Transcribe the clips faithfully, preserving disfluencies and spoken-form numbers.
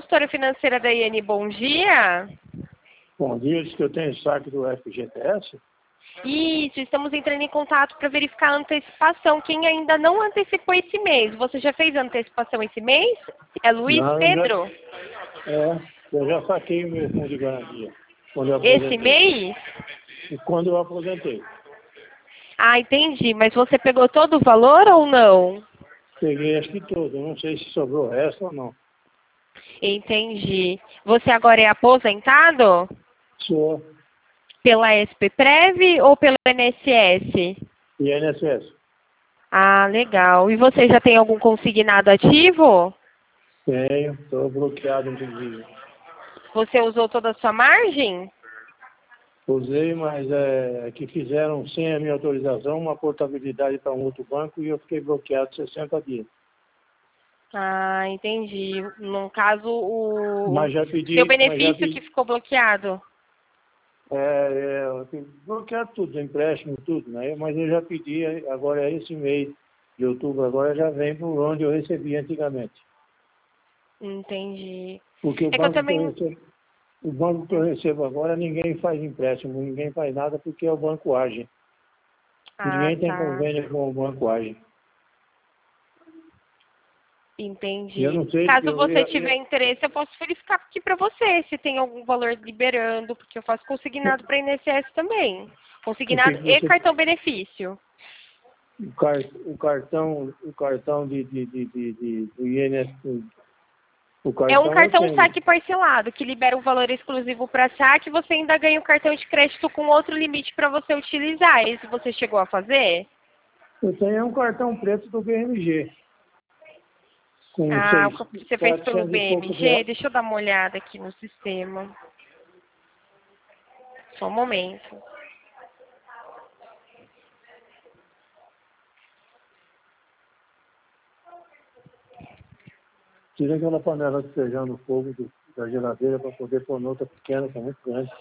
consultora financeira da I N, bom dia. Bom dia, diz que eu tenho saque do F G T S. Isso, estamos entrando em contato para verificar a antecipação. Quem ainda não antecipou esse mês, você já fez a antecipação esse mês? É Luiz Não, Pedro? Já, é, eu já saquei o meu fundo de garantia. Quando eu Esse aposentei. mês? E quando eu aposentei. Ah, entendi. Mas você pegou todo o valor ou não? Peguei acho que todo, não sei se sobrou o resto ou não. Entendi. Você agora é aposentado? Sou Pela S P Prev ou pelo I N S S? I N S S. Ah, legal. E você já tem algum consignado ativo? Tenho, estou bloqueado inclusive. Você usou toda a sua margem? Usei, mas é, que fizeram sem a minha autorização uma portabilidade para um outro banco e eu fiquei bloqueado sessenta dias. Ah, entendi. No caso, o Mas já seu pedi, mas já benefício que pedi, ficou bloqueado. é, é, eu tenho bloqueado tudo, empréstimo, tudo, né? Mas eu já pedi, agora esse mês de outubro, agora já vem por onde eu recebi antigamente. Entendi. Porque o É que eu banco que eu também... recebo, o banco que eu recebo agora, ninguém faz empréstimo, ninguém faz nada porque é o banco age. Ah, Ninguém tem tá. convênio com o banco age. E eu Entendi. não sei, Caso eu, você eu, tiver eu, interesse, eu posso verificar aqui para você se tem algum valor liberando, porque eu faço consignado para I N S S também. o que Consignado que e você, cartão benefício. o, car, o cartão, o cartão de, de, de, de, de do I N S S, o É um cartão eu cartão tenho. saque parcelado, que libera um valor exclusivo para saque e você ainda ganha um cartão de crédito com outro limite para você utilizar. Esse você chegou a fazer? Eu tenho um cartão preto do B M G, com Ah, seis, o que você fez pelo quatrocentos e poucos B M G? reais. Deixa eu dar uma olhada aqui no sistema. Só um momento. Tira aquela panela de feijão do fogo do, da geladeira para poder pôr noutra pequena, que é muito grande.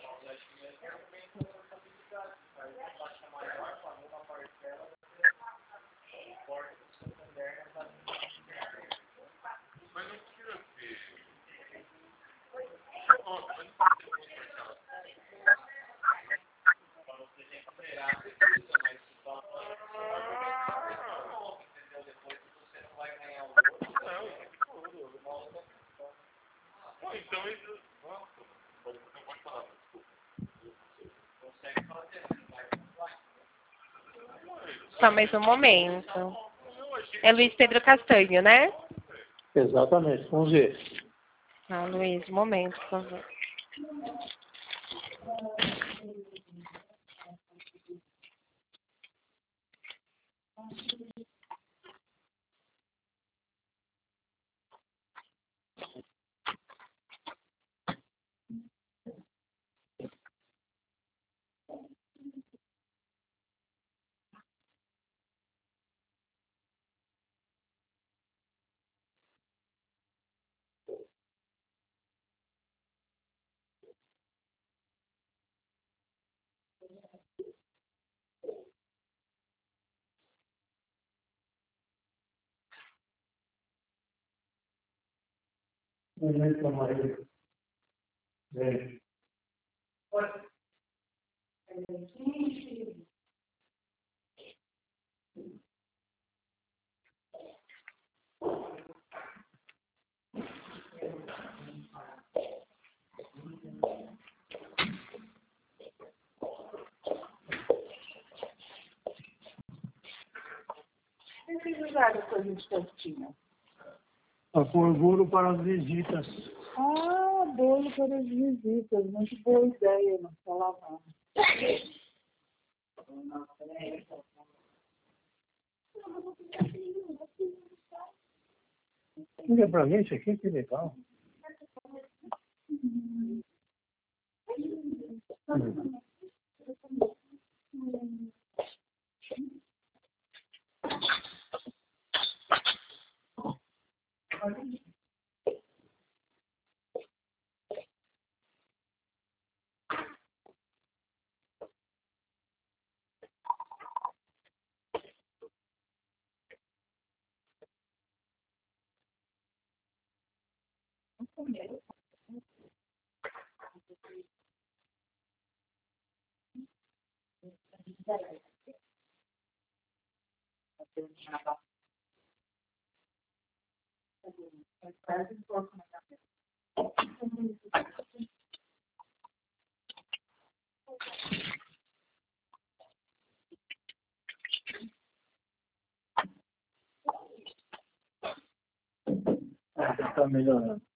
Só mais um momento. É Luiz Pedro Castanho, né? Exatamente, com Z. Ah, Luiz, um momento, por favor. A pôr bolo para as visitas. Ah, bolo para as visitas. Muito boa ideia, não falava. Liga para mim isso aqui, que legal. Hum. Está melhorando.